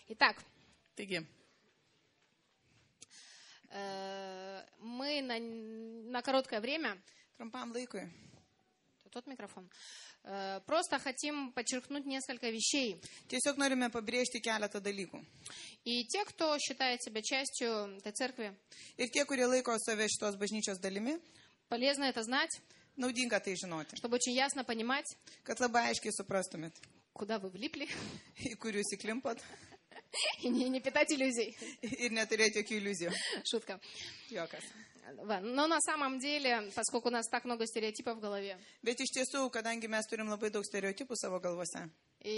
Итак, Taigi, мы на короткое время, trumpam laikui тот микрофон, просто хотим подчеркнуть несколько вещей. tiesiog norime pabrėžti keletą dalykų. И те, кто считает себя частью этой церкви, Ir tie, kurie laiko save šitos bažnyčios dalimi, полезно это знать, naudinga tai žinoti, чтобы очень ясно понимать, kad labai aiškiai suprastumėt, куда вы влипли, į kurių įsiklimpot и не питать иллюзий. ir neturėti jokių iliuzijų. Шутка. Jokas. Но на самом деле, поскольку у нас так много стереотипов в голове, Bet iš tiesų, kadangi mes turim labai daug stereotipų savo galvose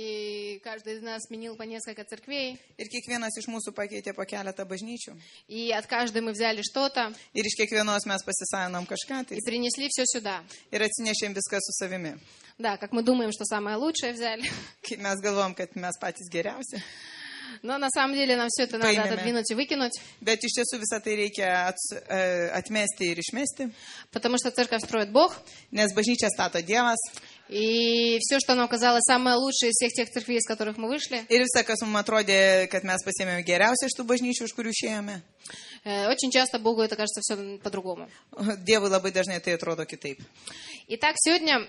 и каждый из нас сменил по несколько церквей, ir kiekvienas iš mūsų pakeitė po keletą bažnyčių и от каждой мы взяли что-то ir iš kiekvienos mes pasisavinom kažką tai и принесли все сюда. ir atsinešėm viską su savimi. Да, как мы думаем, что самое лучшее взяли. Kaip mes galvom, kad mes patys geriausi. Но на самом деле нам все это надо Paėmėme. отодвинуть и выкинуть, Bet iš tiesų visą tai reikia atmesti ir išmesti, потому что церковь строит Бог, nes bažnyčia stato Dievas и все, что нам казалось самое лучшее из всех тех церквей, из которых мы вышли, ir visą, kas mums atrodė, kad mes pasiėmėme geriausią iš tų bažnyčių, iš kurių išėjome. очень часто Богу это кажется все по-другому. Dievui labai dažnai tai atrodo kitaip. Итак, сегодня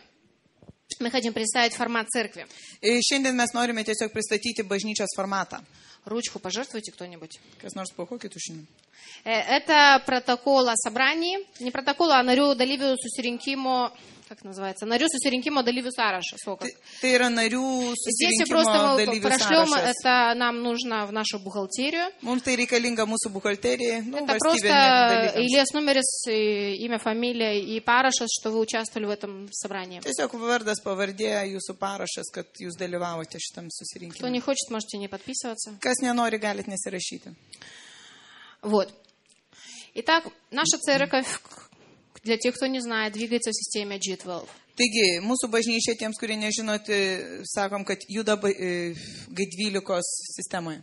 мы хотим представить формат церкви. Ir šiandien mes norime tiesiog pristatyti bažnyčios formatą. Ручку пожертвуйте кто-нибудь. Kas nors paukokit už šiandien. Это протокол о собрании, не протокол, а нарю dalyvių susirinkimo, как называется, нарю susirinkimo dalyvių sąrašą. Tai yra narių Здесь susirinkimo просто мы dalyvių прошлем, sąrašas. это нам нужно в нашу бухгалтерию. Mums tai reikalinga mūsų buhalterijai, Это просто valstybė. Ильяс Нумерис, имя, фамилия и парашас, что вы участвовали в этом собрании. Tiesiog vardas, pavardė, jūsų parašas, kad jūs dalyvavote šitam Кто susirinkime. не хочет, можете не подписываться. Kas nenori, galit nesirašyti. Вот. Итак, наша церковь, для тех, кто не знает, двигается в системе G12. Taigi, mūsų bažnyčia, tiems, kurie nežinoti, sakom, kad juda G12 sistemoje.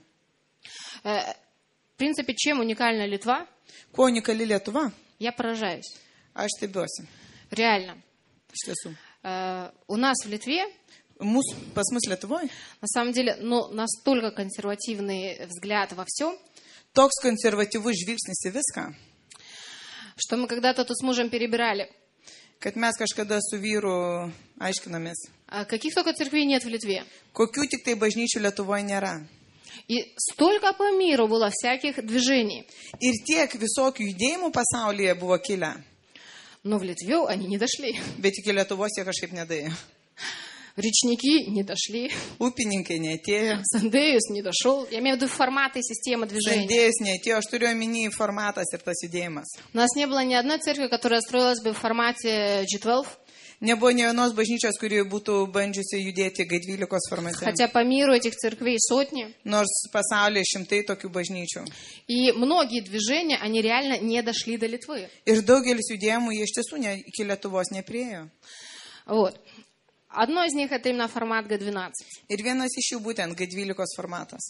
В принципе, чем уникальна Литва, Kuo unikali Lietuva? я поражаюсь. Aš stebiuosi. Реально. Iš tiesų. У нас в Литве, Pas mus Lietuvoje на самом деле, настолько консервативный взгляд во всем, toks konservatyvus žvilgsnis į viską, что мы когда-то тут с мужем перебирали. kad mes kažkada su vyru aiškinamės, Каких только церквей нет в Литве. kokių tik tai bažnyčių Lietuvoje nėra. И столько по миру было всяких движений. Ir tiek visokių judėjimų pasaulyje buvo kilę, Но в Литве они не дошли. bet iki Lietuvos jie kažkaip nedėjo. Речники не дошли. Upininkai neatėjo, Сандеюс не дошел. Я имею в виду форматы и системы движения. Sandėjus neatėjo, aš turiu omeny formatas ir tas judėjimas. У нас не было ни одной церкви, которая строилась бы в формате G12. Nebuvo ne vienos bažnyčios, kuri būtų bandžiusi judėti G12 formate. Хотя по миру этих церквей сотни. Nors pasaulyje šimtai tokių bažnyčių. И многие движения, они реально не дошли до Литвы. Ir daugelis judėjimų jie iš tiesų iki Lietuvos nepriėjo. Вот. Одно из них это именно формат G12. Ir vienas iš jų būtent G12 formatas.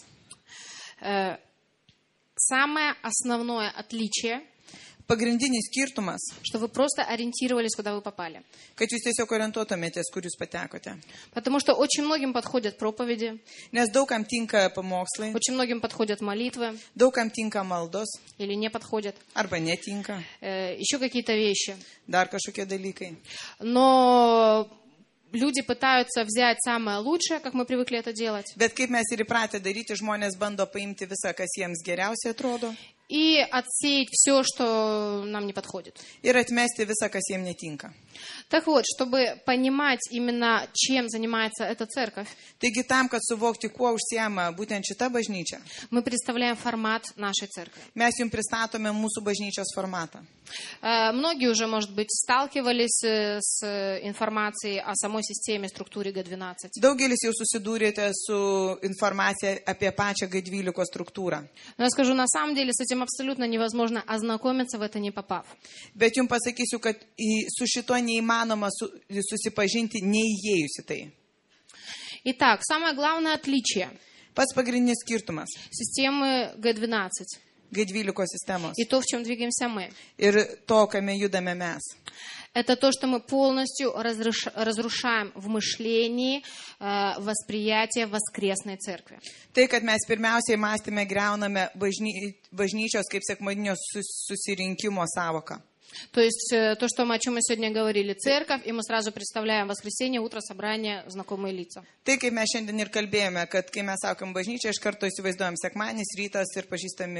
Самое основное отличие, Pagrindinis skirtumas, что вы просто ориентировались, куда вы попали. kad jūs tiesiog orientuotumėtės, kur jūs patekote. Потому что очень многим подходят проповеди, Nes daugam tinka pamokslai, очень многим подходят молитвы daugam tinka maldos, или не подходят, arba netinka, еще какие-то вещи. dar kažkokie dalykai. Но люди пытаются взять самое лучшее, как мы привыкли это делать, Bet kaip mes ir įpratę daryti, žmonės bando paimti visą, kas jiems geriausiai atrodo, и отсеять все, что нам не подходит. ir atmesti visą, kas jiems netinka. Так вот, чтобы понимать именно, чем занимается эта церковь, Taigi tam, kad suvokti, kuo užsiema būtent šita bažnyčia, мы представляем формат нашей церкви. mes jums pristatome mūsų bažnyčios formatą. Многие уже, может быть, сталкивались с информацией о самой системе, структуре G12. Daugelis jau susidūrėte su informacija apie pačią G12 struktūrą. Но я скажу, на самом деле с этим абсолютно невозможно ознакомиться в это не попав. Bet jums pasakysiu, kad su šito neįmanoma susipažinti neįėjus į tai. Итак, самое главное отличие Pats pagrindinis skirtumas системы G12 G12 sistemos и то, в чем двигаемся мы, ir to, kame judame mes. Это то, что мы полностью разрушаем в мышлении восприятие воскресной церкви. Tai, kad mes pirmiausiai mąstyme greuname bažnyčios kaip sekmadinio susirinkimo savoką. То есть то, о чем мы сегодня говорили, церковь, и мы сразу представляем воскресенье, утро, собрание, знакомые лица. Tai, kaip mes šiandien ir kalbėjome, kad kai mes sakom bažnyčią, iš karto įsivaizduojam sekmadienis, rytas ir pažįstami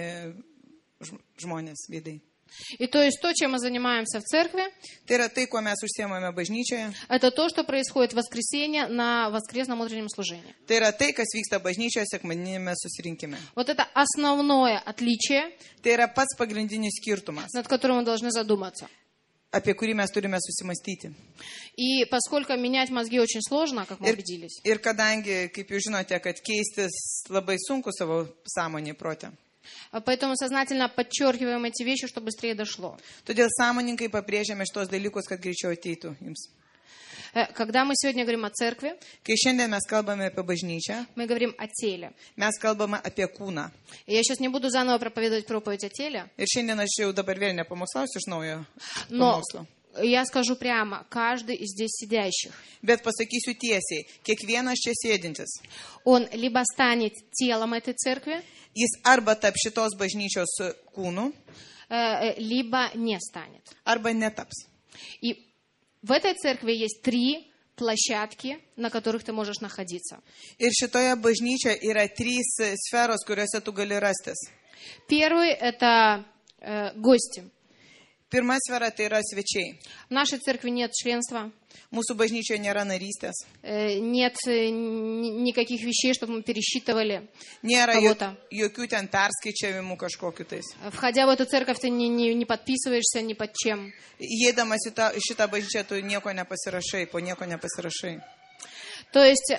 žmonės veidai. И то есть то, чем мы занимаемся в церкви, Tai yra tai, kuo mes užsiemame bažnyčioje. это то, что происходит в воскресенье на воскресном утреннем служении. Tai yra tai, kas vyksta bažnyčioje sekmadinėme susirinkime. Вот это основное отличие, Tai yra pats pagrindinis skirtumas, над которым мы должны задуматься. apie kurį mes turime susimastyti. И поскольку менять мозги очень сложно, как мы убедились, Ir kadangi, kaip jūs žinote, kad keistis labai sunku savo sąmonį protę. поэтому сознательно подчеркиваем эти вещи, чтобы быстрее дошло. Todėl sąmoningai pabrėžiame šitos dalykus, kad greičiau ateitų jums. Когда мы сегодня говорим о церкви, Kai šiandien mes kalbame apie bažnyčią, мы говорим о теле. mes kalbame apie kūną. И я сейчас не буду заново проповедовать проповедь о теле, Ir šiandien aš jau dabar vėl nepamokslausiu iš naujo но pamokslo. я скажу прямо, каждый из здесь сидящих, Bet pasakysiu tiesiai, kiekvienas čia sėdintis, он либо станет телом этой церкви, jis arba tap šitos bažnyčios kūnu, либо не станет. arba netaps. И в этой церкви есть 3 площадки, на которых ты можешь находиться. Ir šitoje bažnyčioje yra 3 sferos, kuriuose tu gali rastis. Первый – это гости. Pirma sfera tai yra svečiai. В нашей церкви нет членства, Mūsų bažnyčioje nėra narystės. нет никаких вещей, чтобы мы пересчитывали Nėra кого-то. jokių ten perskaičiavimų kažkokiu tais. Входя в эту церковь, ты не подписываешься ни под чем. Įeidamas į šitą bažnyčią, tu nieko nepasirašai, po nieko nepasirašai. То есть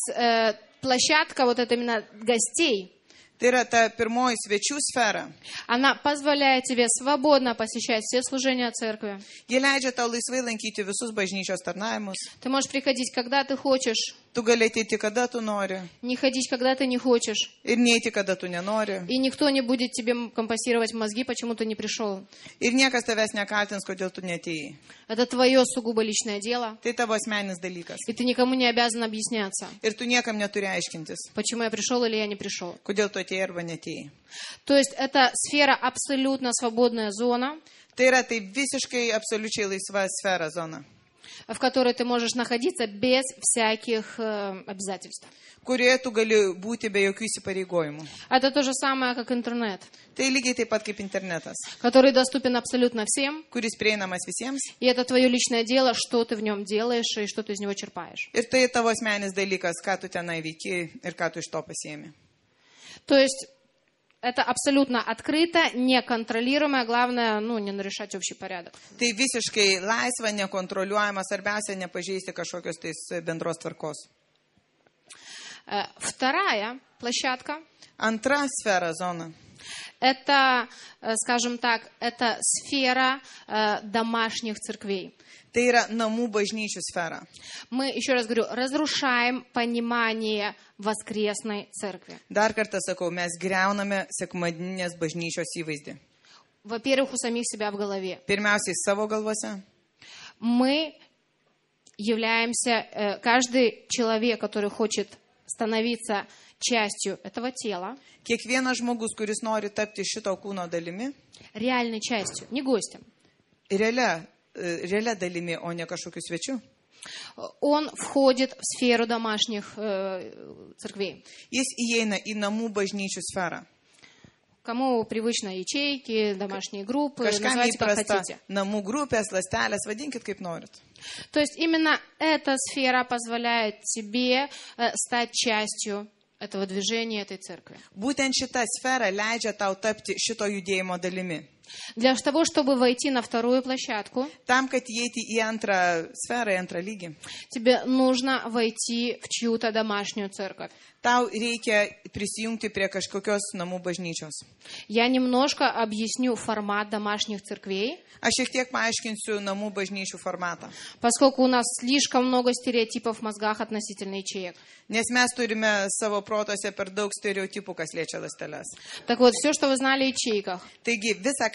площадка вот это именно гостей, Tai yra ta pirmoji svečių sfera. она позволяет тебе свободно посещать все служения церкви. Jie leidžia tau laisvai lankyti visus bažnyčios tarnavimus. Ты можешь приходить, когда ты хочешь, Tu gali ateiti, kada tu nori. не ходить, когда ты не хочешь. Ir neiti, kada tu nenori. И никто не будет тебе компенсировать мозги, почему ты не пришел. Ir niekas tavęs nekaltins, kodėl tu neatėjai. Это твое сугубо личное дело, Tai tavo asmeninis dalykas. и ты никому не обязан объясняться, Ir tu niekam neturi aiškintis, почему я пришел или я не пришел. kodėl tu atėjai arba neatėjai. То есть это сфера абсолютно свободная зона, Tai yra tai visiškai absoliučiai laisva sfera zona, в которой ты можешь находиться без всяких обязательств. kurioje tu gali būti be jokių įsipareigojimų. Это то же самое, как интернет, Tai lygiai taip pat kaip internetas, который доступен абсолютно всем, kuris prieinamas visiems. и это твое личное дело, что ты в нем делаешь и что ты из него черпаешь. Ir tai tavo asmeninis dalykas, ką tu tenai veiki ir ką tu iš to pasiemi. То есть это абсолютно открыто, неконтролируемое, главное, не нарушать общий порядок. Tai visiškai laisva, nekontroliuojama, svarbiausia nepažeisti kažkokios tais bendros tvarkos. Вторая площадка Antra sfera zona. это, скажем так, это сфера домашних церквей. Tai yra namų bažnyčių sfera. Мы, еще раз говорю, разрушаем понимание воскресной церкви. Dar kartą sakau, mes greuname sekmadinės bažnyčios įvaizdį. Во-первых, у самих себя в голове. Pirmiausiai savo galvose. Мы являемся, каждый человек, который хочет становиться частью этого тела, Kiekvienas žmogus, kuris nori tapti šito kūno dalimi, реальной частью, не гостем, realia dalimi, o ne kažkokiu svečiu, он входит в сферу домашних церквей. jis įeina į namų bažnyčių sferą. Кому привычно ячейки, домашние группы, Kažkam называйте как įprasta хотите. namų grupės, lastelės, vadinkit kaip norit. То есть именно эта сфера позволяет тебе стать частью этого движения, этой церкви. Būtent šita sfera leidžia tau tapti šito judėjimo dalimi. Для того, чтобы войти на вторую площадку, Tam, kad įeiti į antrą sferą, į antrą lygį, тебе нужно войти в чью-то домашнюю церковь. tau reikia prisijungti prie kažkokios namų bažnyčios. Я немножко объясню формат домашних церквей, Aš šiek tiek paaiškinsiu namų bažnyčių formatą. поскольку у нас слишком много стереотипов в мозгах относительно ячеек. Nes mes turime savo protose per daug stereotipų, kas liečia ląsteles. Так вот, все, что вы знали о ячейках, Taigi, visą, ką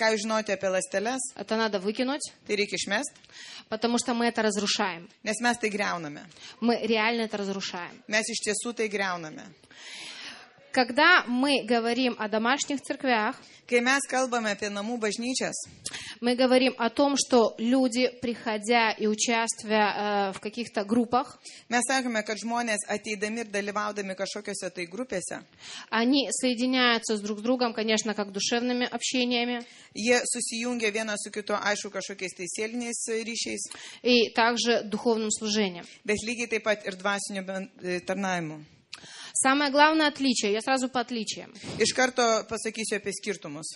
ką jūs žinote apie ląsteles, это надо выкинуть, tai reikia išmesti, потому что мы это разрушаем. nes mes tai greuname. Мы реально это разрушаем. Mes iš tiesų tai greuname. Когда мы говорим о домашних церквях, Kai mes kalbame apie namų bažnyčias, мы говорим о том, что люди, приходя и участвуя в каких-то группах, mes sakome, kad žmonės ateidami ir dalyvaudami kažkokiose tai grupėse, они соединяются друг с другом, конечно, как душевными общениями, jie susijungia vienas su kitu, aišku, kažkokiais tai sieliniais ryšiais, и также духовным служением. bet lygiai taip pat ir dvasiniu tarnavimu. Самое главное отличие, я сразу по отличиям. Iš karto pasakysiu apie skirtumus.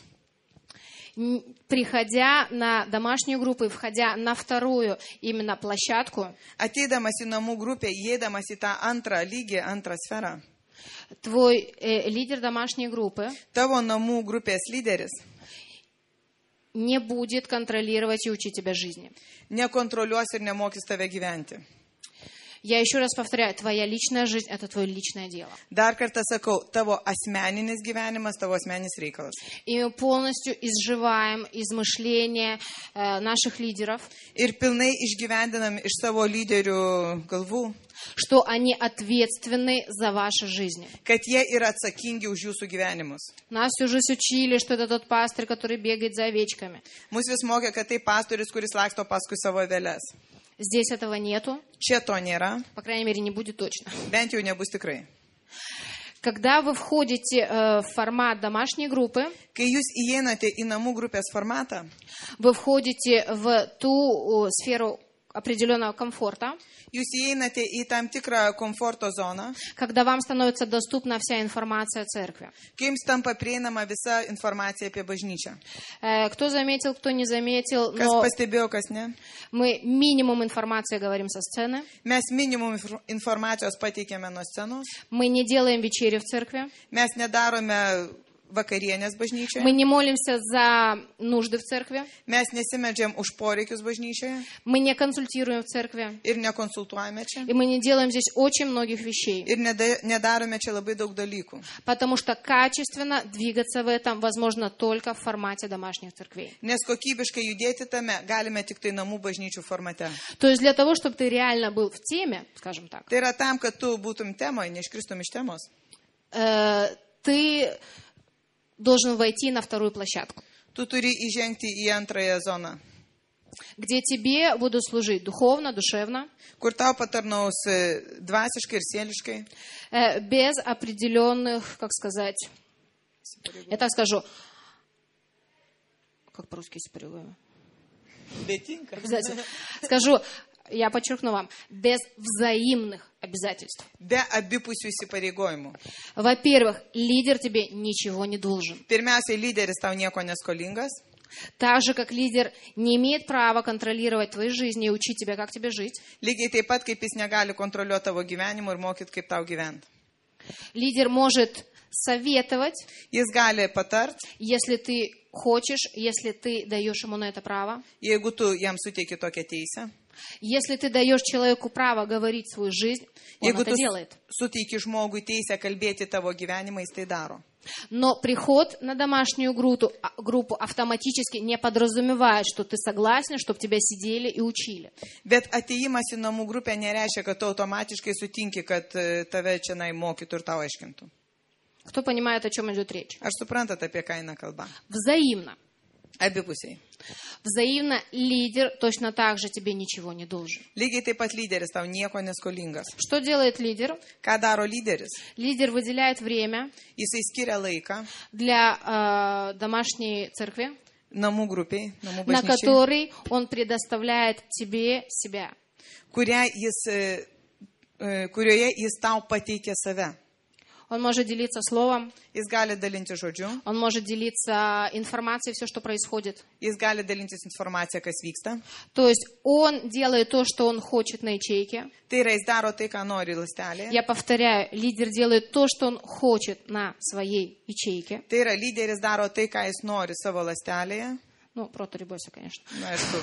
Приходя на домашнюю группу и входя на вторую именно площадку, Ateidamas į namų grupę, įeidamas į tą antrą lygį, antrą sferą, твой лидер домашней группы tavo namų grupės lyderis не будет контролировать и учить тебя жизни. nekontroliuos ir nemokys tave gyventi. Я еще раз повторяю, твоя личная жизнь – это твое личное дело. Dar kartą sakau, tavo asmeninis gyvenimas, tavo asmeninis reikalas. И мы полностью изживаем из мышления наших лидеров, Ir pilnai išgyvendinam iš savo lyderių galvų, что они ответственны за ваши жизни. kad jie yra atsakingi už jūsų gyvenimus. Нас всю жизнь учили, что это тот пастырь, который бегает за овечками. Mus vis mokė, kad tai pastorius, kuris laksto paskui savo aveles. Здесь этого нету, Čia to nėra, по крайней мере, не будет точно. bent jau nebus tikrai. Когда вы входите в формат домашней группы, Kai jūs įeinate į namų grupės formatą, вы входите в ту сферу определенного комфорта, jūs įeinate į tam tikrą komforto zoną, когда вам становится доступна вся информация о церкви. kai jums tampa prieinama visa informacija apie bažnyčią. Кто заметил, кто не заметил, Kas но pastebėjo, kas ne. мы минимум информации говорим со сцены. Mes minimum informacijos pateikėme nuo scenos. Мы не делаем вечерю в церкви. Mes nedarome vakarienės Мы bažnyčioje. не молимся за нужды в церкви. Mes nesimedžiam už poreikius bažnyčioje Мы не консультируем в церкви. ir nekonsultuojame čia. И мы не делаем здесь очень многих вещей. Ir nedarome čia labai daug dalykų. Потому что качественно двигаться в этом возможно только в формате домашних церквей. Nes kokybiškai judėti tame galime tik tai namų bažnyčių formate. То есть для того, чтобы ты реально был в теме, скажем так, Tai yra tam, kad tu būtum temoje, neiškristum iš temos. ты должен войти на вторую площадку, Tu turi įžengti į antrąją zoną, где тебе будут служить духовно, душевно, kur tau patarnaus dvasiškai ir sieliškai, без определенных, как сказать, я так скажу, как по-русски исповедуем? betinka. Обязательно. Скажу, я подчеркну вам, без взаимных обязательств. Be abipusių įsipareigojimų. Во-первых, лидер тебе ничего не должен. Pirmiausiai, lyderis tau nieko neskolingas. Так же, как лидер не имеет права контролировать твою жизнь и учить тебя, как тебе жить. Lygiai taip pat, kaip jis negali kontroliuoti tavo gyvenimo ir mokyti, kaip tau gyventi. Лидер может советовать, Jis gali patart, если ты хочешь, если ты даешь ему на это право. jeigu tu jam suteiki tokią teisę. Если ты даешь человеку право говорить свою жизнь, он Jeigu это tu делает. suteiki žmogui teisę kalbėti tavo gyvenimą, jis tai daro. Но приход на домашнюю группу автоматически не подразумевает, что ты согласен, чтобы тебя сидели и учили. Bet ateimas į namų grupę nereiškia, kad tu automatiškai sutinki, kad tave čia mokytų ir tau aiškintų. Кто понимает, о чем идет речь? Aš suprantat, apie ką eina kalba. Взаимно. Abipusiai. Взаимно лидер точно так же тебе ничего не должен. Lygiai taip pat lyderis tau nieko neskolingas. Что делает лидер? Ką daro lyderis? Лидер выделяет время Jisai skiria laiką для домашней церкви, namų grupiai, namų на bažnyčiai, который он предоставляет тебе себя. kurioje jis tau pateikia save. Он может делиться словом, Jis gali dalinti žodžiu, он может делиться информацией, все, что происходит. jis gali dalintis informaciją, kas vyksta. То есть он делает то, что он хочет на ячейке. Tai yra, jis daro tai, ką nori ląstelėje. Я повторяю, лидер делает то, что он хочет на своей ячейке. Tai yra, lyderis daro tai, ką jis nori savo ląstelėje. Ну, проторибойся, конечно. Na, aišku.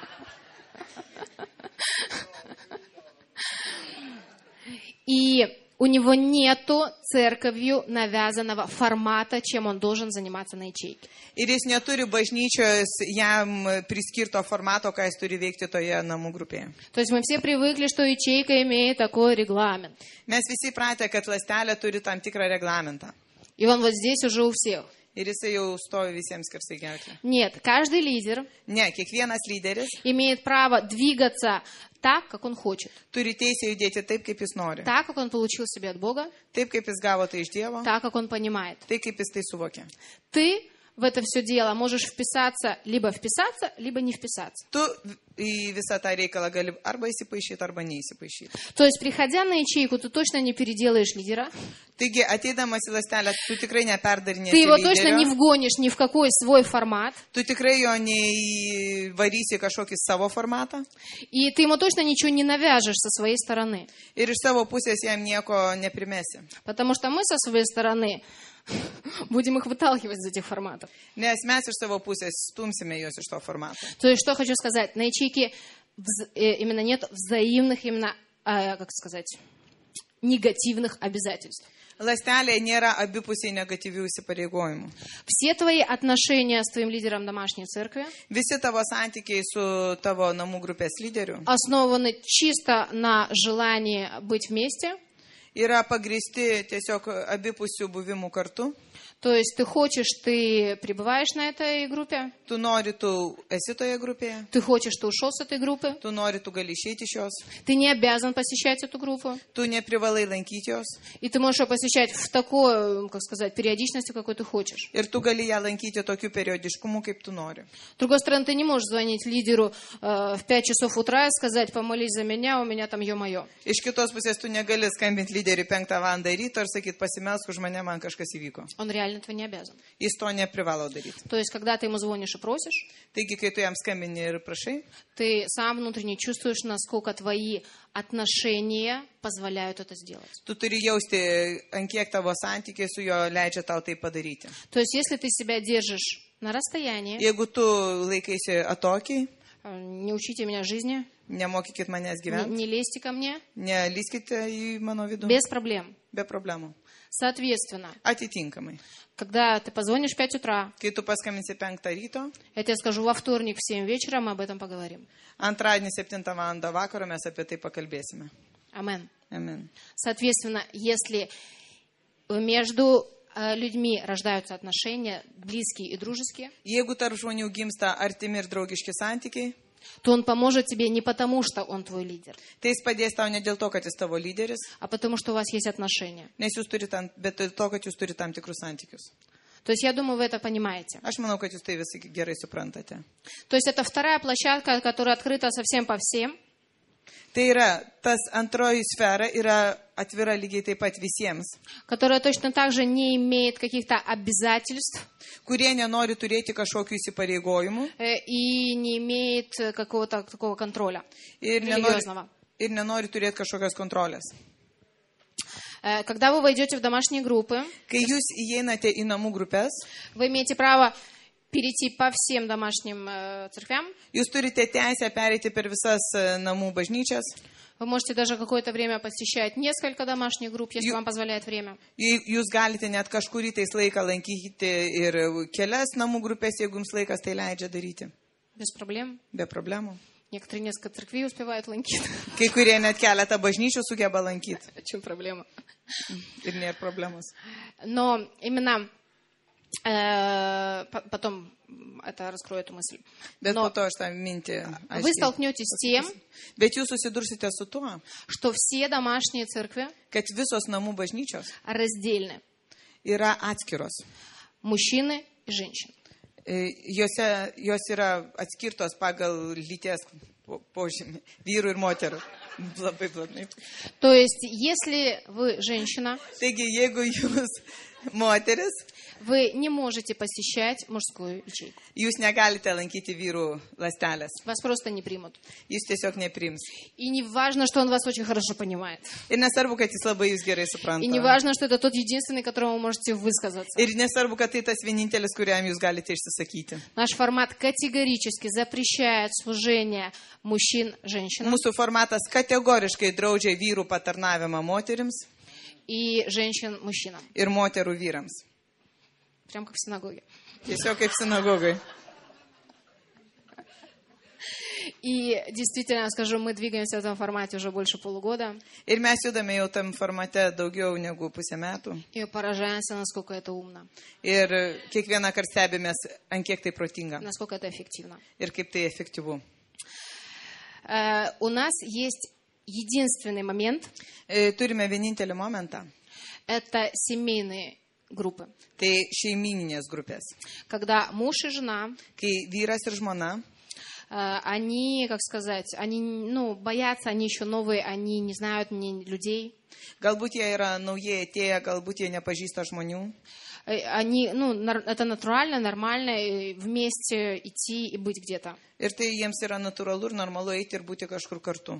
И у него нету церковью навязанного формата, чем он должен заниматься на ячейке. Ir jis neturi bažnyčios jam priskirto formato, ką jis turi veikti toje namų grupėje. То есть мы все привыкли, что ячейка имеет такой регламент. Mes visi pratę, kad ląstelė turi tam tikrą reglamentą. И он вот здесь уже у всех. Ir jisai jau stovi visiems skersai gerklę. Нет, каждый лидер Ne, kiekvienas lyderis имеет право двигаться так, как он хочет. turi teisę judėti taip, kaip jis nori. Так, как он получил себе от Бога, Taip, kaip jis gavo tai iš Dievo, так, как он понимает. tai kaip jis tai suvokia. Ты в это все дело можешь вписаться, либо не вписаться. Tu į visą tą reikalą gali arba įsipaišyti, arba neįsipaišyti. То есть, приходя на ячейку, ты точно не переделаешь лидера, Taigi, ateidamas į ląstelę, tu tikrai ты neperdarinėsi его точно не lyderio, вгонишь ни в какой свой формат, tu tikrai jo neįvarysi kažkokį savo formatą и ты ему точно ничего не навяжешь со своей стороны. ir iš savo pusės jam nieko neprimesi. Потому что мы со своей стороны будем их выталкивать из этих форматов. Nes mes iš savo pusės stumsime juos iš to formato. То есть, что хочу сказать, на ячейке именно нет взаимных, именно, как сказать, негативных обязательств. Ląstelėje nėra abipusiai negatyvių įsipareigojimų. Все твои отношения с твоим лидером домашней церкви Visi tavo santykiai su tavo namų grupės lyderiu основаны чисто на желании быть вместе. yra pagristi tiesiog abipusių buvimų kartu. То есть ты хочешь, ты пребываешь на этой группе, Tu nori, tu esi toje grupėje. ты хочешь, ты ушел с этой группы, Tu nori, tu gali išeiti iš jos. ты не обязан посещать эту группу, Tu neprivalai lankyti jos. и ты можешь ее посещать в такой, как сказать, периодичности, какой ты хочешь. Ir tu gali ją lankyti tokiu periodiškumu, kaip tu nori. С другой стороны, ты не можешь звонить лидеру в 5 часов утра и сказать, помолись за меня, у меня там ё-моё. Iš kitos pusės tu negali skambinti lyderiui 5 valandą ryto ir sakyti, pasimelsk už mane, man kažkas įvyko. Он реально этого не обязан. Jis to neprivalo daryti. То есть, когда ты ему звонишь и просишь, Taigi, kai tu jam skambini ir prašai, ты сам внутренне чувствуешь, насколько твои отношения позволяют это сделать. tu turi jausti, ant kiek tavo santykiai su juo leidžia tau tai padaryti. То есть, если ты себя держишь на расстоянии, Jeigu tu laikaisi atokiai, не учите меня жизни, nemokykit manęs gyventi, не лезьте ко мне, nelyskite į mano vidų, без проблем. be problemų. Соответственно, Atitinkamai. когда ты позвонишь в 5 утра, Kai tu paskambinsi 5 ryto, я тебе скажу, во вторник в 7 вечера мы об этом поговорим. antradienį 7 valandą vakaro mes apie tai pakalbėsime. Амен. Amen. Соответственно, если между людьми рождаются отношения близкие и дружеские, Jeigu tarp žmonių gimsta artimi ir draugiški santykiai, то он поможет тебе не потому, что он твой лидер, tai jis padės tau ne dėl to, kad jis tavo lyderis, а потому, что у вас есть отношения. nes jūs turite bet dėl to, kad jūs turite tam tikrus santykius. То есть, я думаю, вы это понимаете. Aš manau, kad jūs tai visi gerai suprantate. То есть, это вторая площадка, которая открыта совсем по всем. Tai yra, tas antroji sfera yra atvira lygiai taip pat visiems, Которая точно так же не имеет каких-то обязательств kurie nenori turėti kažkokių įsipareigojimų и не имеет какого-то такого контроля ir религиозного. nenori turėti kažkokios kontrolės. Когда вы войдете в домашние группы, Kai jūs įeinate į namų grupės, вы имеете право перейти по всем домашним церквям. jūs turite teisę pereiti per visas namų bažnyčias. Вы можете даже какое-то время посещать несколько домашних групп, если вам позволяет время. Jūs galite net kažkurį tais laiką lankyti ir kelias namų grupės, jeigu jums laikas tai leidžia daryti. Без проблем. Be problemų. Некоторые несколько церквей успевают ланкить. Kai kurie net keletą bažnyčių sugeba lankyti. В чем проблема? Ir nėra problemos. Но именно потом это раскрою эту мысль. Bet Но po to aš tą mintį вы столкнетесь с тем, Bet jūs susidursite su tuo, что все домашние церкви kad visos namų bažnyčios раздельны. yra atskiros. Mужчины и женщины. Jos yra atskirtos pagal lyties požymį, vyrų ir moterų. Labai planai. То есть, если вы женщина, Taigi, jeigu jūs moteris, вы не можете посещать мужскую ячейку. jūs negalite lankyti vyrų ląstelės. Вас просто не примут. Jūs tiesiog nepriims. И не важно, что он вас очень хорошо понимает. Ir nesvarbu, kad jis labai jūs gerai И supranta. не важно, что это тот единственный, которому вы можете высказаться. Ir nesvarbu, kad tai tas vienintelis, kuriam jūs galite išsisakyti. Наш формат категорически запрещает служение мужчин женщинам. Mūsų formatas kategoriškai draudžia vyrų patarnavimą moterims. и женщин мужчинам. ir moterų vyrams. Прям как в синагоге. Tiesiog kaip sinagogai. И действительно, скажу, мы двигаемся в этом формате уже больше полугода. Ir mes judame jau tam formate daugiau negu pusę metų. И поражаемся, насколько это умно, Ir kiekvieną kartą stebimės, ant kiek tai protinga. насколько это эффективно. Ir kaip tai efektyvu. У нас есть единственный момент. Turime vienintelį momentą. Это семейные группы. Tai šeimininės grupės. Когда муж и жена, Kai vyras ir žmona, они, как сказать, они, боятся, они еще новые, они не знают людей. galbūt jie yra naujai atėję, galbūt jie nepažįsta žmonių. Они, это натурально, нормально вместе идти и быть где-то. Ir tai jiems yra natūralu ir normalu eiti ir būti kažkur kartu.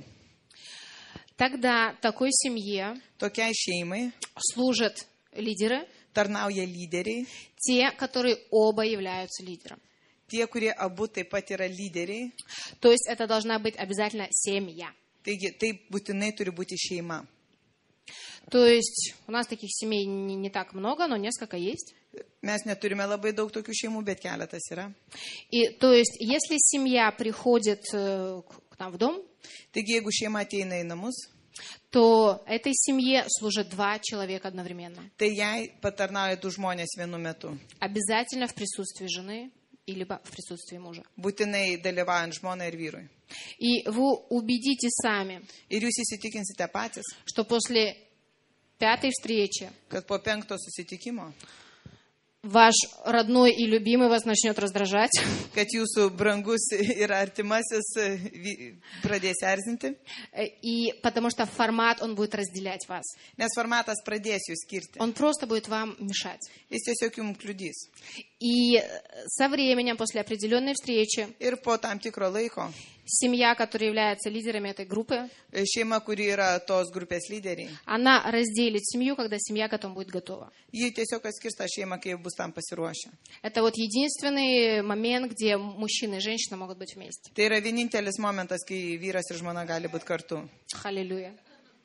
Тогда такой семье Tokiai šeimai служат лидеры, tarnauja lyderiai, те, которые оба являются лидером. tie, kurie abu taip pat yra lyderiai. То есть это должна быть обязательно семья. Taigi, tai būtinai turi būti šeima. То есть у нас таких семей не так много, но несколько есть. Mes neturime labai daug tokių šeimų, bet keletas yra. И то есть если семья приходит к нам в дом, Taigi, jeigu šeima ateina į namus, то этой семье служат 2 человека одновременно. tai jai patarnauja 2 žmonės vienu metu. Обязательно в присутствии жены или в присутствии мужа. Būtinai dalyvaujant žmonai ir vyrui. И вы убедитесь сами, Ir jūs įsitikinsite patys, что после 5-й встречи kad po 5 susitikimo, ваш родной и любимый вас начнет раздражать. kad jūsų brangus ir artimasis pradės erzinti, И потому что формат, он будет разделять вас. nes formatas pradės jūs skirti. Он просто будет вам мешать. Jis tiesiog jums kliudys. И со временем, после определенной встречи, Ir po tam tikro laiko, семья, которая является лидерами этой группы, šeima, kuri yra tos grupės lyderiai, она разделит семью, когда семья к этому будет готова. ji tiesiog atskirs tą šeimą, kai jau bus tam pasiruošę. Это вот единственный момент, где мужчина и женщина могут быть вместе. Tai yra vienintelis momentas, kai vyras ir žmona gali būti kartu. Аллилуйя.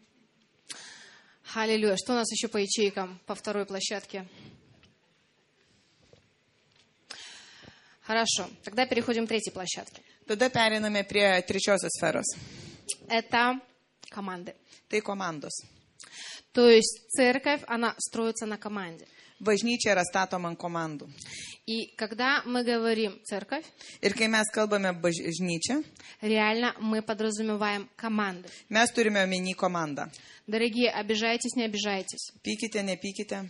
Аллилуйя. Что у нас еще по ячейкам, по второй площадке? Хорошо. Тогда переходим к третьей площадке. Tada pereiname prie trečiosios sferos. Это команды. Tai komandos. То есть церковь, она строится на команде. Bažnyčia yra statoma ant komandų. И когда мы говорим церковь, Ir kai mes kalbame bažnyčią, реально мы подразумеваем команды. mes turime omeny komandą. Дорогие, обижайтесь, не обижайтесь. Pykite, nepykite.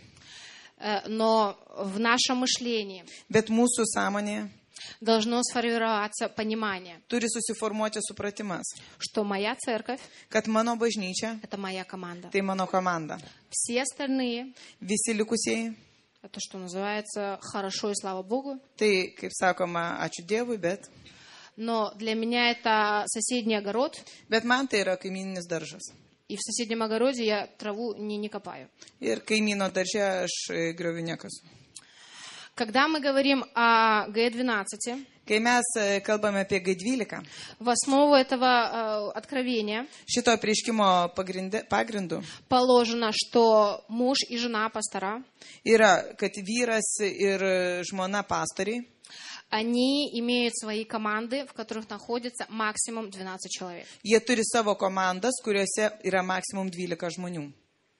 Но в нашем мышлении Bet mūsų sąmonėje должно сформироваться понимание, turi susiformuoti supratimas, что моя церковь kad mano bažnyčia – это моя команда. tai mano komanda. Все остальные Visi likusieji, – это, что называется, хорошо и слава Богу. tai, kaip sakoma, ačiū Dievui, bet Но для меня это соседний огород, man tai yra kaimyninis daržas. и в соседнем огороде я траву не копаю. Ir kaimyno darže aš grioviu nekasu. Когда мы говорим о Г12, Kai mes kalbame apie G12, в основу этого откровения šito prieškimo pagrindu положено, что муж и жена пастора, yra, kad vyras ir žmona pastoriai, они имеют свои команды, в которых находится максимум 12 человек. jie turi savo komandas, kuriuose yra maksimum 12 žmonių.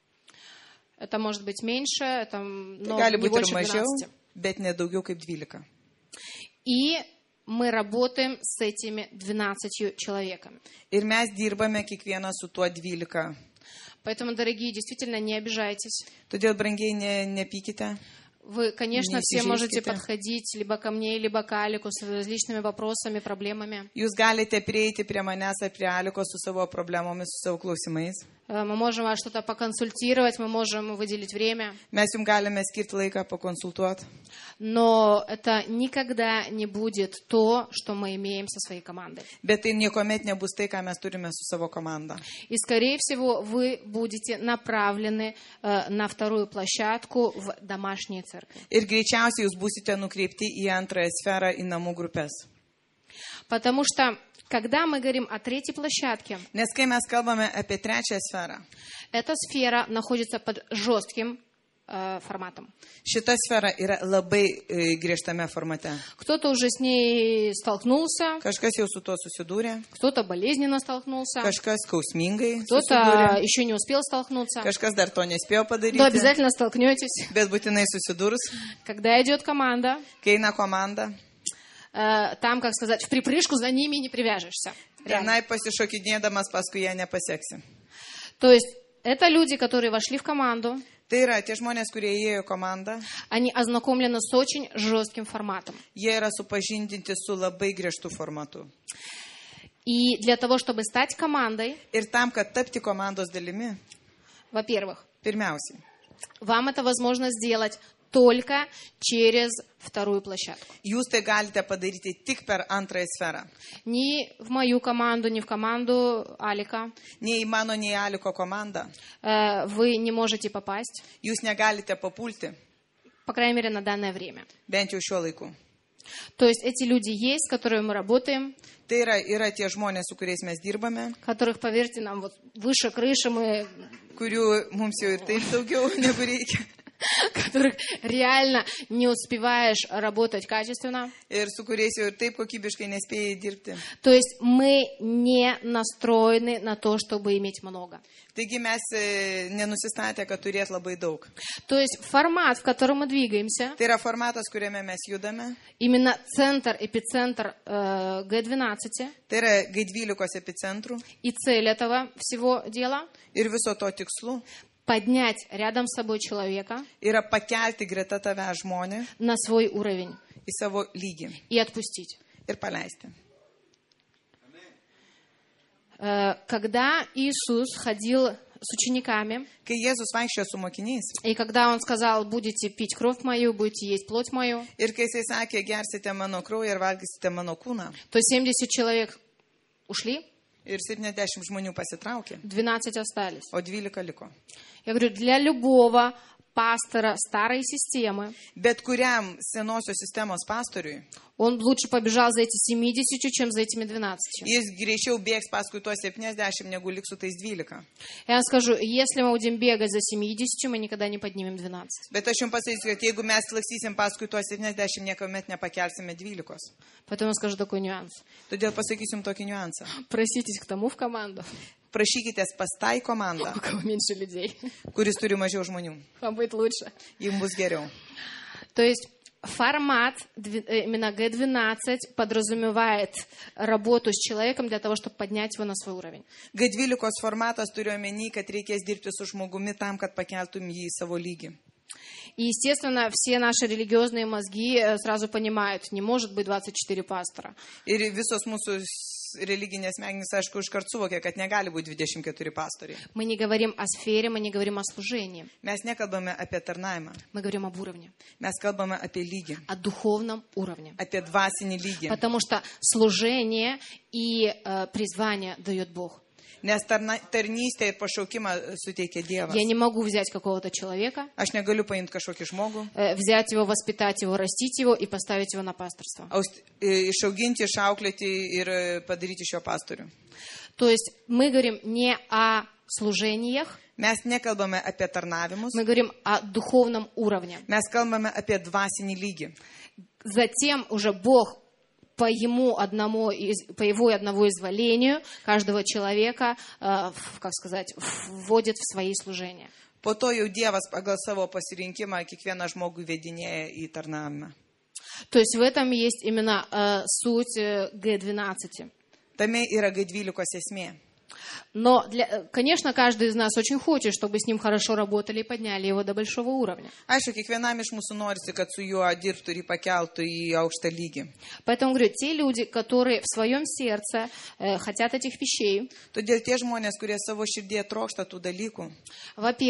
Это может быть меньше, это, но Gali не būti ir больше mažiau, 12. bet ne daugiau kaip 12. И мы работаем с этими 12 человеками. Ir mes dirbame kiekvieną su tuo 12. Поэтому, дорогие, действительно не обижайтесь. Todėl, brangiai, nepykite. Вы, конечно, Не все можете сижите. подходить либо ко мне, либо к Алику с различными вопросами, проблемами. Jūs galite prieiti prie manęs ar prie Aliko su savo problemomis, su savo klausimais. Мы можем вас что-то поконсультировать, мы можем выделить время. Mes jums galime skirti laiką pakonsultuoti. Но это никогда не будет то, что мы имеем со своей командой. Bet tai niekuomet nebus tai, ką mes turime su savo komanda. И, скорее всего, вы будете направлены на вторую площадку в домашние церкви. Ir greičiausiai jūs būsite nukreipti į antrąją sferą, į namų grupės. Потому что Когда мы говорим о третьей площадке, Nes kai mes kalbame apie trečią sferą, эта сфера находится под жестким форматом. šita sfera yra labai griežtame formate. Кто-то уже с ней столкнулся, Kažkas jau su tuo susidūrė, кто-то болезненно столкнулся, kažkas skausmingai кто-то susidūrė, еще не успел столкнуться. kažkas dar to nespėjo Но padaryti, обязательно столкнетесь, bet būtinai susidurs, когда идет команда. kai eina komanda. Там, как сказать, в припрыжку за ними не привяжешься. Реально. Tenai pasišokinėdamas paskui ją nepaseksi. То есть это люди, которые вошли в команду, Tai yra tie žmonės, kurie įėjo į komandą, они ознакомлены с очень жестким форматом. jie yra supažindinti su labai griežtu formatu. И для того, чтобы стать командой, Ir tam, kad tapti komandos dalimi, во-первых, pirmiausiai, вам это возможно сделать только через вторую площадку. jūs tai galite padaryti tik per antrąją sferą. Ни в мою команду, ни в команду Алика Nei į mano, nei į Aliko komandą. вы не можете попасть, Jūs negalite papulti, по крайней мере, на данное время. bent jau šiuo laiku. То есть эти люди есть, с которыми мы работаем, Tai yra tie žmonės, su kuriais mes dirbame, которых, поверьте нам, вот выше крыши мы, kurių mums jau ir taip daugiau negu reikia. которых реально не успеваешь работать качественно. Ir su kuriais jau ir taip kokybiškai nespėjai dirbti. То есть мы не настроены на то, чтобы иметь много. Taigi mes nenusistatę, kad turėt labai daug. То есть формат, в котором мы двигаемся, Tai yra formatas, kuriame mes judame. именно центр, эпицентр G12 Tai yra G12 epicentrų. и цель этого всего дела Ir viso to tikslu поднять рядом с собой человека yra pakelti greta tave žmonę на свой уровень į savo lygį и отпустить. ir paleisti. Когда Иисус ходил с учениками, Kai Jėzus vaikščiojo su mokiniais и когда Он сказал, будете пить кровь мою, будете есть плоть мою, ir kai jisai sakė, gersite mano kraują ir valgysite mano kūną, то 70 человек ушли, ir 70 žmonių pasitraukė, 12 остались. o 12 liko. Я говорю, для любого пастора старой системы Bet kuriam senosios sistemos pastoriui, он лучше побежал за эти 70, чем за этими 12. jis greičiau bėgs paskui tuos 70, negu liks su tais 12. Я вам скажу, если мы будем бегать за 70, мы никогда не поднимем 12. Bet aš jums pasakysiu, kad jeigu mes lakstysim paskui tuos 70, niekuomet nepakelsime 12. Поэтому скажу такой нюанс. Todėl pasakysiu jums tokį niuansą. Проситесь к тому в команду, Prašykitės pas tai komandą, у кого меньше людей. kuris turi mažiau žmonių. Вам будет лучше. Jums bus geriau. То есть формат именно G12 подразумевает работу с человеком для того, чтобы поднять его на свой уровень. G12 formatas turiu omeny, kad reikės dirbti su žmogumi tam, kad pakeltum jį į savo lygį. И, естественно, все наши религиозные мозги сразу понимают, не может быть 24 пастора. Ir visos mūsų religinės smegenys, aišku, iškart suvokia, kad negali būti 24 pastoriai. Мы не говорим о сфере, мы не говорим о служении. Mes nekalbame apie tarnavimą. Мы говорим об уровне, Mes kalbame apie lygį, о духовном уровне. apie dvasinį lygį. Потому что служение и призвание дает Бог. Nes tarnystė ir pašaukimą suteikia Dievas. Я не могу взять какого-то человека, Aš negaliu paimti kažkokį žmogų, взять его, воспитать его, растить его и поставить его на пасторство. išauginti, išauklėti ir padaryti šio pastorių. То есть мы говорим не о служениях, Mes nekalbame apie tarnavimus, мы говорим о духовном уровне. mes kalbame apie dvasinį lygį. Затем уже Бог по его одному изволению каждого человека, как сказать, вводит в свои служения. Po to jau Dievas pagal savo pasirinkimą kiekvieną žmogų vedinėja į tarnavimą. То есть в этом есть именно суть G12. Tame yra G12 esmė. Но, конечно, каждый из нас очень хочет, чтобы с ним хорошо работали и подняли его до большого уровня. Aišku, kiekvienam iš mūsų norisi, kad su juo dirbtų ir pakeltų į aukštą lygį. Поэтому говорю, те люди, которые в своем сердце хотят этих вещей, Todėl tie žmonės, kurie savo širdėje trokšta tų dalykų, во-первых,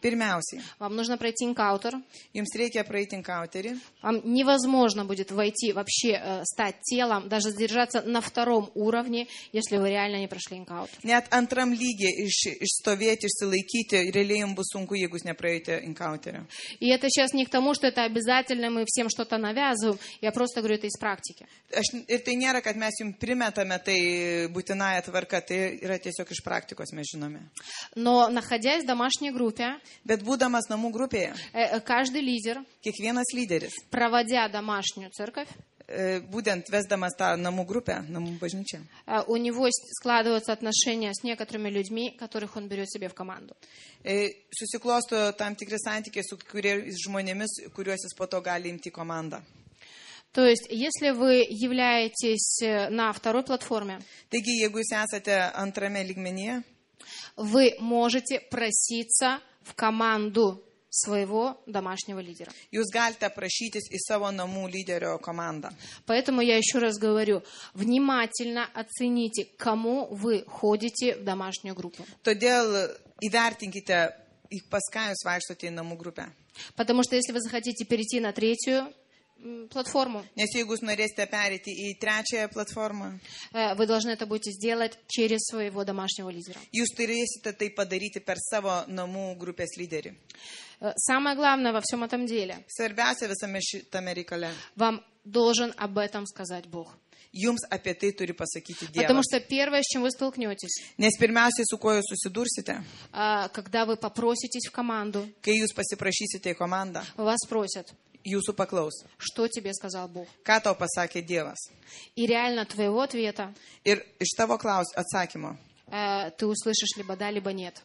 Pirmiausiai, вам нужно пройти инкаутер. jums reikia praeiti inkauterį. Вам невозможно будет войти, вообще стать телом, даже держаться на 2 уровне, если вы реально не прошли инкаутер. Net antram lygiai išstovėti, išsilaikyti, realiai jums bus sunku, jeigu jūs nepraeite inkauterio. И это сейчас не к тому, что это обязательно, мы всем что-то навязываем. Я просто говорю это из практики. Ir tai nėra, kad mes jums primetame tai būtinąją tvarką, tai yra tiesiog iš praktikos, mes žinome. Но находясь в домашней группе, Bet būdamas namų grupėje, каждый лидер, kiekvienas lyderis, проводя домашнюю церковь, būtent vesdamas tą namų grupę, namų bažnyčią, у него складываются отношения с некоторыми людьми, которых он берет себе в команду. susiklosto tam tikri santykiai su kuriais žmonėmis, kuriuos jis po to gali imti į komandą. То есть, если вы являетесь на 2 платформе, Taigi, jeigu jūs esate antrame lygmenyje, вы можете проситься в команду своего домашнего лидера. jūs galite prašytis į savo namų lyderio komandą. Поэтому я еще раз говорю, внимательно оцените, кому вы ходите в домашнюю группу. Todėl įvertinkite, pas ką jūs vaikštote į namų grupę. Потому что если вы захотите перейти на 3 платформу, Nes jeigu jūs norėsite perėti į trečiąją platformą, вы должны это будете сделать через своего домашнего лидера. jūs turėsite tai padaryti per savo namų grupės lyderį. Самое главное во всем этом деле, Svarbiausia visame šitame reikale, вам должен об этом сказать Бог. jums apie tai turi pasakyti Потому Dievas. что первое, с чем вы столкнетесь, Nes pirmiausiai, su kuo jūs susidursite, когда вы попроситесь в команду, kai jūs pasiprašysite į komandą, вас спросят, jūsų paklaus, что тебе сказал Бог. ką tau pasakė Dievas. И реально твоего ответа Ir iš tavo atsakymo ты услышишь либо да, либо нет.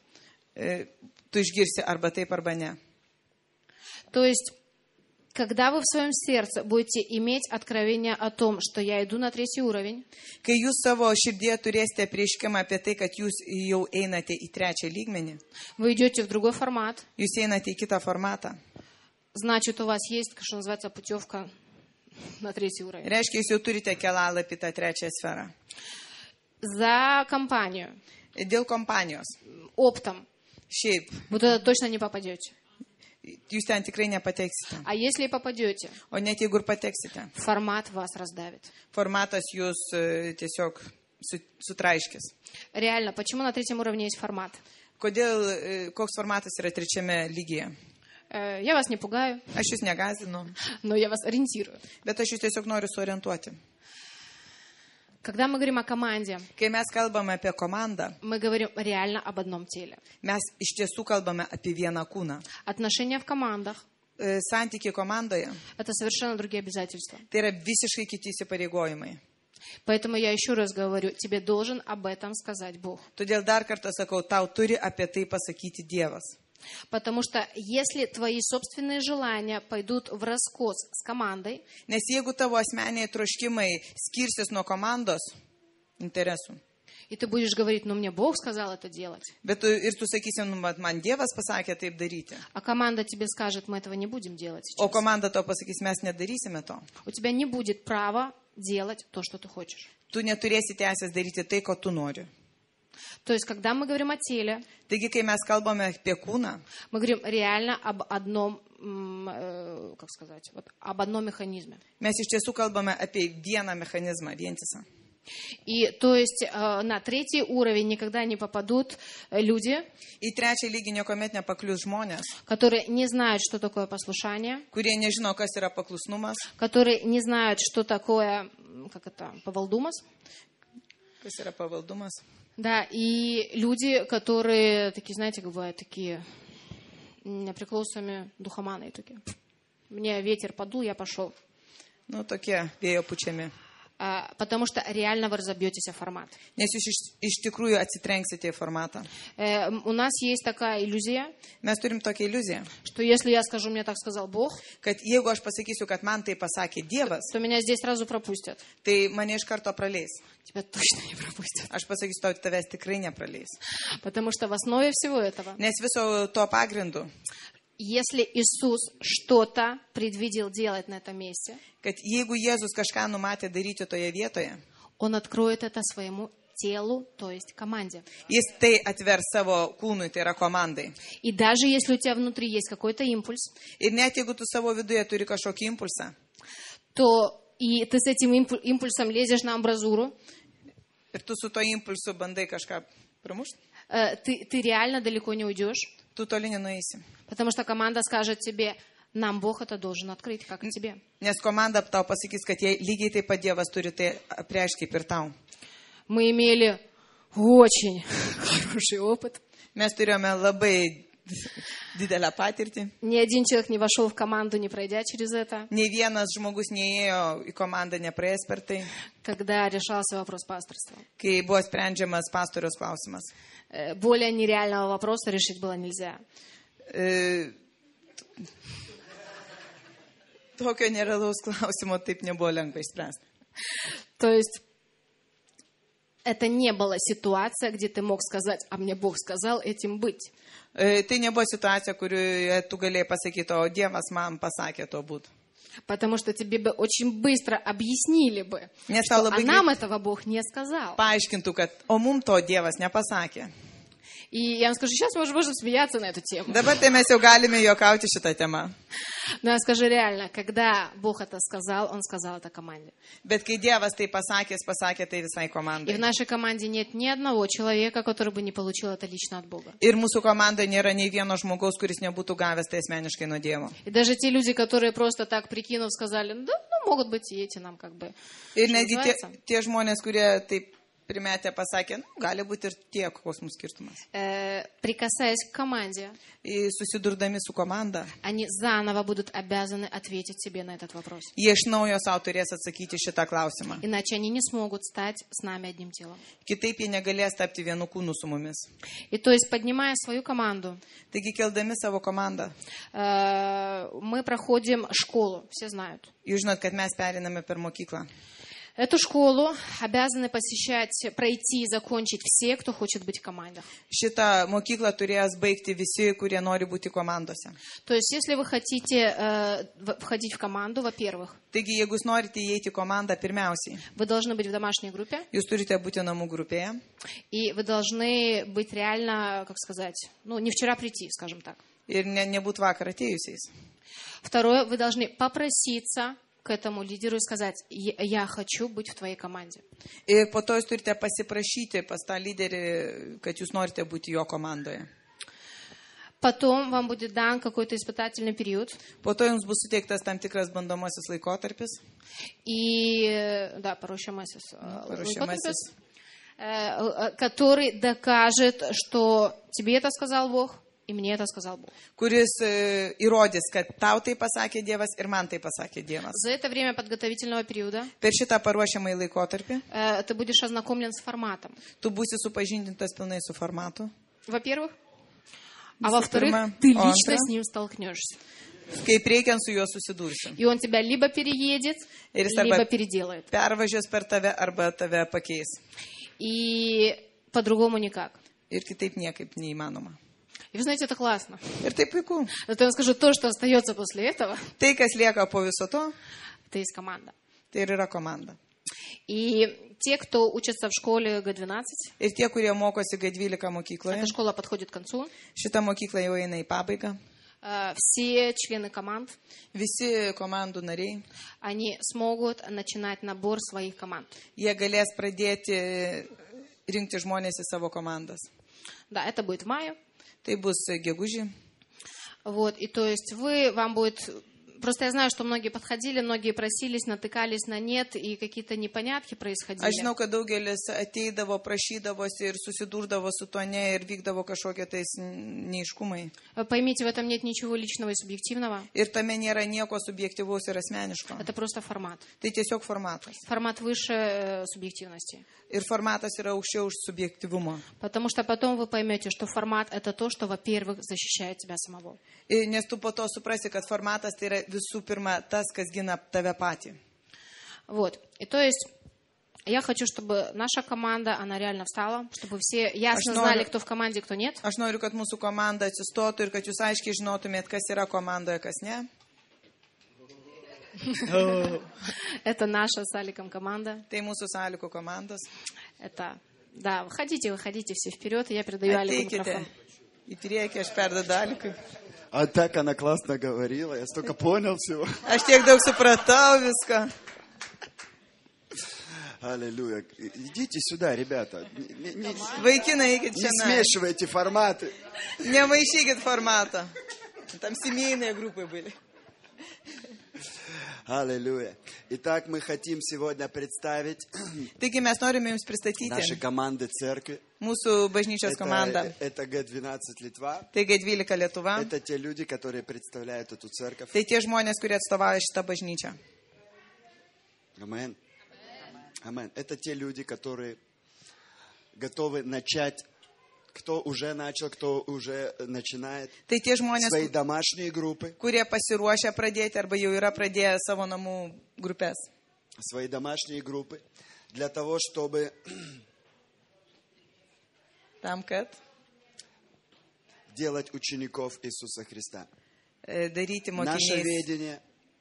Tu išgirsi arba taip, arba ne. То есть, когда вы в своем сердце будете иметь откровение о том, что я иду на 3 уровень, Kai jūs savo širdėje turėsite prieškimą apie tai, kad jūs jau einate į trečią lygmenį, вы идете в другой формат, jūs einate į kitą formatą, значит, у вас есть, что называется, путевка на 3 уровень. reiškia, jūs jau turite kelalapį tą trečią sferą. За компанию, Dėl kompanijos. оптом, Šiaip, вы туда точно не попадете. jūs ten tikrai nepateksite. А если и попадете, O net jeigu ir pateksite, формат вас раздавит. formatas jūs tiesiog sutraiškis. Реально, почему на 3 уровне есть формат? Kodėl, koks formatas yra trečiame lygyje? Я вас не пугаю, Aš jūs negazinu, но я вас ориентирую. bet aš jūs tiesiog noriu suorientuoti. Когда мы говорим о команде, Kai mes kalbame apie komandą, мы говорим реально об одном теле. mes iš tiesų kalbame apie vieną kūną. Отношения в командах Santykiai komandoje – это совершенно другие обязательства. tai yra visiškai kiti įsipareigojimai. Поэтому я еще раз говорю, тебе должен об этом сказать Бог. Todėl dar kartą sakau, tau turi apie tai pasakyti Dievas. Потому что если твои собственные желания пойдут в раскос с командой, Nes jeigu tavo asmeniai troškimai skirsis nuo komandos interesų, и ты будешь говорить, ну мне Бог сказал это делать, bet ir tu sakysi, nu, man Dievas pasakė taip daryti, а команда тебе skажет, мы этого не будем делать o сейчас, komanda to pasakys, mes nedarysime to. у тебя не будет права делать то, что ты хочешь. Tu neturėsi teisės daryti tai, ko tu nori. То есть, когда мы говорим о теле, Taigi, kai mes kalbame apie kūną, мы говорим реально об одном, как сказать, вот, об одном механизме. mes iš tiesų kalbame apie vieną mechanizmą, vientisą. И то есть на 3 уровень никогда не попадут люди, Į trečią lygį niekuomet nepaklius žmonės, которые не знают, что такое послушание, kurie nežino, kas yra paklusnumas, которые не знают, что такое, как это, павалдумас. kas yra pavaldumas. Да, и люди, которые такие, знаете, бывают такие непреклонными духоманы такие. Мне ветер подул, я пошел. Nu, tokie vėjo pučiami. Потому что реально вы разобьетесь о формат. Nes jūs iš tikrųjų atsitrenksite į formatą. У нас есть такая иллюзия, Mes turim tokią iliuziją, что если я скажу, мне так сказал Бог, kad jeigu aš pasakysiu, kad man tai pasakė Dievas, то меня здесь сразу пропустят. tai mane iš karto praleis. Тебя точно не пропустят. Aš pasakysiu, tau tavęs tikrai nepraleis. Потому что в основе всего этого, Nes viso to pagrindu, если Иисус что-то предвидел делать на этом месте, kad jeigu Jėzus kažką numatė daryti toje vietoje, Он откроет это своему телу, то есть команде. Jis tai atvers savo kūnui, tai yra komandai. И даже если у тебя внутри есть какой-то импульс, Ir net jeigu tu savo viduje turi kažkokį impulsą, то и ты с этим импульсом лезешь на амбразуру, ir tu su to impulsu bandai kažką pramušti, ты реально далеко не уйдешь, tu toli nenueisi. потому что команда скажет тебе, нам Бог это должен открыть, как и тебе. Nes komanda tau pasakys, kad jie lygiai taip pat Dievas turi tai apreikšti kaip ir tau. Мы имели очень хороший опыт. Mes turėjome labai didelę patirtį. Ни один человек не вошел в команду, не пройдя через это, Nei vienas žmogus neėjo į komandą nepraėjęs per tai, когда решался вопрос пасторства. kai buvo sprendžiamas pastoriaus klausimas. Более нереального вопроса решить было нельзя. Tokio nerealaus klausimo taip nebuvo lengva išspręsti. То есть это не была ситуация, где ты мог сказать, а мне Бог сказал этим быть. Tai nebuvo situacija, kurioje tu galėjai pasakyti, o Dievas man pasakė to būt. Потому что тебе бы очень быстро объяснили бы, Nes что, tau labai а нам этого Бог не сказал. paaiškintų, kad o mum to Dievas nepasakė. И я вам скажу, сейчас мы уже можем смеяться на эту тему. Dabar tai mes jau galime juokauti šitą temą. Но я скажу реально, когда Бог это сказал, Он сказал это команде. Bet kai Dievas tai pasakė, jis pasakė tai visai И в komandai. нашей команде нет ни одного человека, который бы не получил это лично от Бога. Ir mūsų komandoje nėra nei vieno žmogaus, kuris nebūtų gavęs tai asmeniškai nuo Dievo. И даже те люди, которые просто так прикинув, сказали, да, ну, могут быть и эти нам как бы... Ir что netgi называется, tie žmonės, kurie taip primetė, pasakė, gali būti ir tiek, koks mūsų skirtumas. прикасаясь к команде, Ir susidurdami su komanda, они заново будут обязаны ответить себе на этот вопрос. jie iš naujo savo turės atsakyti šitą klausimą. Иначе они не смогут стать с нами одним телом. Kitaip jie negalės tapti vienu kūnu su mumis. И то есть, поднимая свою команду, Taigi, keldami savo komandą, мы проходим школу, все знают. jūs žinot, kad mes periname per mokyklą. Эту школу обязаны посещать, пройти и закончить все, кто хочет быть в командах. Šitą mokyklą turės baigti visi, kurie nori būti komandose. То есть, если вы хотите входить в команду, во-первых, Taigi, jeigu jūs norite įeiti į komandą, pirmiausiai, вы должны быть в домашней группе, jūs turite būti namų grupėje и вы должны быть реально, как сказать, ну, не вчера прийти, скажем так. ir nebūti vakar atėjusiais. Второе, вы должны попроситься к этому лидеру и сказать, я хочу быть в твоей команде. Ir po to jūs turite pasiprašyti pas tą lyderį, kad jūs norite būti jo komandoje. Потом вам будет дан какой-то испытательный период. Po to jums bus suteiktas tam tikras bandomasis laikotarpis, И, да, paruošiamasis paruošiamasis, который докажет, что тебе это сказал Бог, и мне это сказал Бог. kuris įrodys, kad tau tai pasakė Dievas ir man tai pasakė Dievas. За это время подготовительного периода Per šitą paruošiamąjį laikotarpį ты будешь ознакомлен с форматом. tu būsi supažindintas pilnai su formatu. Во-первых. А во-вторых, Первое. ты А лично антра? с ним столкнешься. Kaip reikiant su juo susidursi. И он тебя либо переедет, Ir jis либо arba переделает. pervažiuos per tave, arba tave pakeis. И по-другому никак. Ir kitaip niekaip neįmanoma. И вы знаете, это классно. Ir tai puiku. Но я вам скажу, то, что остается после этого, Tai, kas lieka po viso to, это есть команда. tai ir yra komanda. И те, кто учатся в школе Г-12, Ir tie, kurie mokosi G12 mokykloje, эта школа подходит к концу, šita mokykla jau eina į pabaigą. все члены команд, Visi komandų nariai, они смогут начинать набор своих команд. jie galės pradėti rinkti žmonės į savo komandas. Да, это будет в мае. Tai bus gegužį. Вот, и то есть вам будет... Просто я знаю, что многие подходили, многие просились, натыкались на нет, и какие-то непонятки происходили. Aš žinau, kad daugelis ateidavo, prašydavosi ir susidurdavo su to ne ir vykdavo kažkokie tais neiškumai. Поймите, в этом нет ничего личного и субъективного. Ir tame nėra nieko subjektyvaus ir asmeniško. Это просто формат. Tai tiesiog formatas. Формат выше субъективности. Ir formatas yra aukščiau už subjektyvumą. Потому что потом вы поймете, что формат это то, что, во-первых, защищает тебя самого. Nes tu po to suprasi, kad formatas tai yra visų pirma tas, kas gina tave patį. Вот. И то есть я хочу, чтобы наша команда, она реально встала, чтобы все ясно знали, кто в команде, кто нет. Aš noriu, kad mūsų komanda atsistotų ir kad jūs aiškiai žinotumėt, kas yra komandoje, kas ne. Это наша с Аликом команда. Tai mūsų sąlygų komandos. Это Да, выходите все вперед, и я передаю Алику Ateikite микрофон. į priekį, aš perdodu Alikui. А так она классно говорила, я столько понял всего. Aš tiek daug supratau visko. Аллилуйя. Идите сюда, ребята. Не Vaikinai, eikit čia. смешивайте форматы. Nemaišykit formato. Tam семейные группы были. Аллилуйя. Итак, мы хотим сегодня представить Taigi mes norime jums наши pristatyti команды церкви. mūsų bažnyčios komandą. Это Г12 Литва. Tai G12 Lietuva. Это те люди, которые представляют эту церковь. Tai tie žmonės, kurie atstovauja šitą bažnyčią. Амен. Амен. Это те люди, которые готовы начать, кто уже начал, кто уже начинает, Tai tie žmonės, свои домашние группы, kurie pasiruošia pradėti arba jau yra pradėję savo namų grupės. свои домашние группы, для того, чтобы Tam, kad делать учеников Иисуса Христа. daryti Наше mokiniais. видение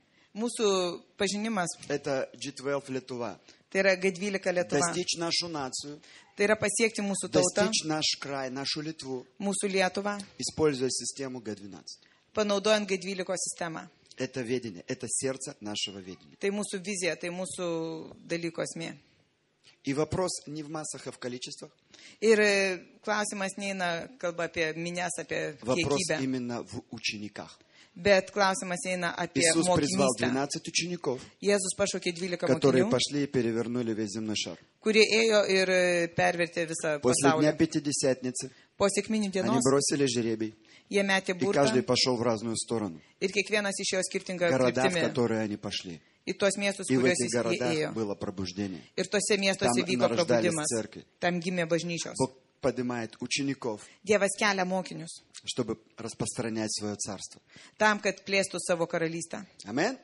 Mūsų pažinimas, – это G12 Литва. tai yra G12 Lietuva. Достичь нашу нацию, Tai yra pasiekti mūsų tautą, достичь наш край, нашу Литву, mūsų Lietuvą, используя систему Г12. panaudojant G12 sistemą. Это видение, это сердце нашего видения. Tai mūsų vizija, tai mūsų dalyko esmė. И вопрос не в массах, а в количествах. Ir klausimas neina kalba apie minias, apie Вопрос kiekybę, именно в учениках. bet klausimas eina apie Иисус призвал mokinystę. 12 учеников, Jėzus pašaukė 12 которые mokinių, пошли и перевернули весь земной шар. kurie ėjo ir pervertė visą После Дня pasaulį. Пятидесятницы Po sekminių они dienos бросили жеребий, jie metė и burtą каждый пошел в разную сторону. ir kiekvienas išėjo skirtingą Города, в kryptimį которые они пошли. į tuos miestus, И в kuriuos этих jis городах ėjo. было пробуждение. Ir tuose miestuose Там vyko нарождались prabudimas. церкви. Tam gimė bažnyčios. Бог поднимает учеников, Dievas kelia mokinius чтобы распространять свое царство. tam, kad plėstų savo karalystę. Амин?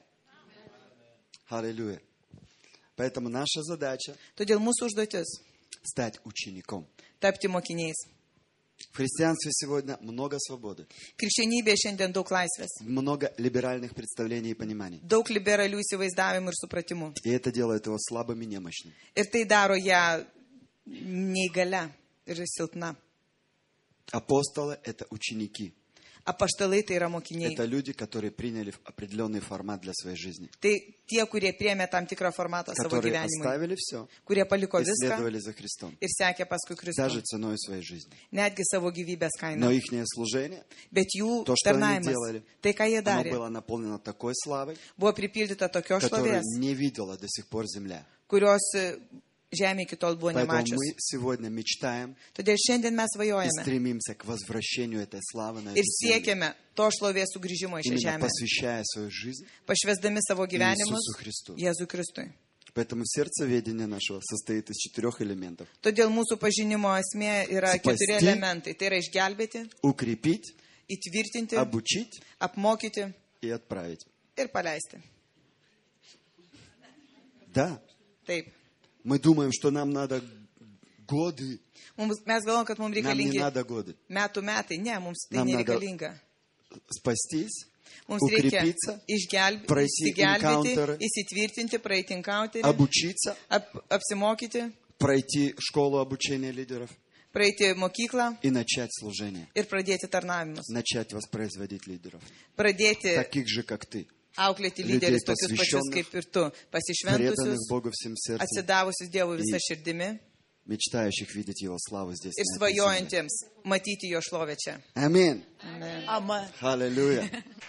Аллилуйя. Поэтому наша задача Todėl mūsų užduotis – стать учеником. tapti mokiniais. В христианстве сегодня много свободы, Krikščionybėje šiandien daug laisvės, много либеральных представлений и пониманий. daug liberalių įsivaizdavimų ir supratimų. И это делает его слабым и немощным. Ir tai daro ją neįgalia ir silpna. Апостолы – это ученики. Apaštalai tai yra mokiniai. Это люди, которые приняли определенный формат для своей жизни. Tai tie, kurie priėmė tam tikrą formatą savo Которые gyvenimui, оставили все kurie paliko и viską следовали за Христом. ir sekė paskui Kristų, Даже ценой своей жизни. netgi savo gyvybės Но kainą. их служение, Bet jų то, что они tarnavimas, делали, tai ką jie оно darė, было наполнено такой славой, buvo pripildyta tokios которую šlovės, не видела до сих пор земля. kurios žemė iki tol buvo Поэтому nemačius. мы сегодня мечтаем Todėl šiandien mes и svajojame стремимся к возвращению этой славы на ir эту землю. siekiame to šlovės sugrįžimo į šią Именно žemę, посвящая свою жизнь pašvesdami savo gyvenimus Иисусу Христу. Jėzui Kristui. Поэтому сердцеведение нашего состоит из 4 элементов. Todėl mūsų pažinimo esmė yra Spasti. 4 elementai. Tai yra išgelbėti, Укрепить, įtvirtinti, обучить apmokyti и отправить. ir paleisti. Да, Taip. мы думаем, что нам надо годы. Mes galvom, kad mums Нам не reikalingi надо годы. metai. Ne, mums tai Nam nada- nereikalinga. Спастись, Mums reikia укрепиться, išsigelbėti, пройти encounter, įsitvirtinti, praeiti inkauterį, обучиться, apsimokyti, пройти школу обучения лидеров praeiti mokyklą и начать служение. ir pradėti tarnavimus. Начать воспроизводить лидеров. Pradėti Таких же, как ты. auklėti Людей lyderius tokius pačius посвященных, kaip ir tu, Преданных pasišventusius, Богу всем сердцем. atsidavusius Dievui visą И širdimi мечтающих видеть Его славу здесь. ir на этой земле. svajojantiems matyti jo šlovę čia. Аминь. Amen. Аллилуйя.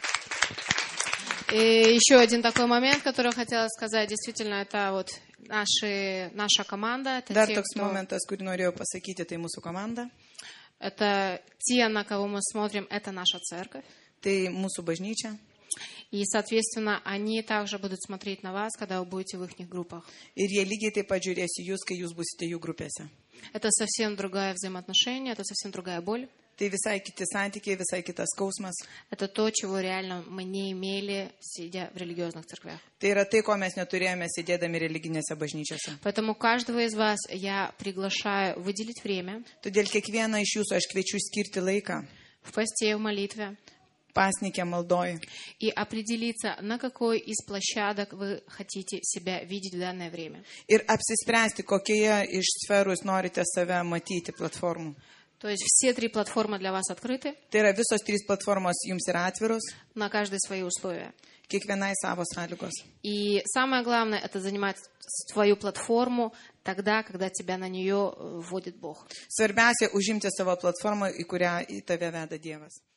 И еще один такой момент, который я хотела сказать. Действительно, это вот наша команда. Это Dar те, toks кто- momentas, kurį norėjau pasakyti, tai mūsų komanda, это те, на кого мы смотрим, это наша церковь. tai mūsų bažnyčia. И, соответственно, они также будут смотреть на вас, когда вы будете в их группах. Ir jie lygiai taip pat žiūrės į jūs, kai jūs busite jų grupėse. Это совсем другое взаимоотношение, это совсем другая боль. Tai visai kiti santykiai, visai kitas skausmas. Это то, чего реально мы не имели, сидя в религиозных церквях. Tai yra tai, ko mes neturėjome sėdėdami religinėse bažnyčiose. Поэтому каждого из вас я приглашаю выделить время Todėl kiekvieną iš jūsų aš kviečiu skirti laiką, в посте, в молитве, pasnikė maldoj. и определиться, на какой из площадок вы хотите себя видеть в данное время. Ir apsispręsti, kokioje iš sferų jūs norite save matyti platformų. То есть все 3 платформы для вас открыты, Tai yra visos 3 platformos jums yra atviros, на каждой свои условия. kiekvienai savo sąlygos. И самое главное, это занимать свою платформу тогда, когда тебя на нее вводит Бог. Svarbiausia užimti savo platformą, į kurią į tave veda Dievas.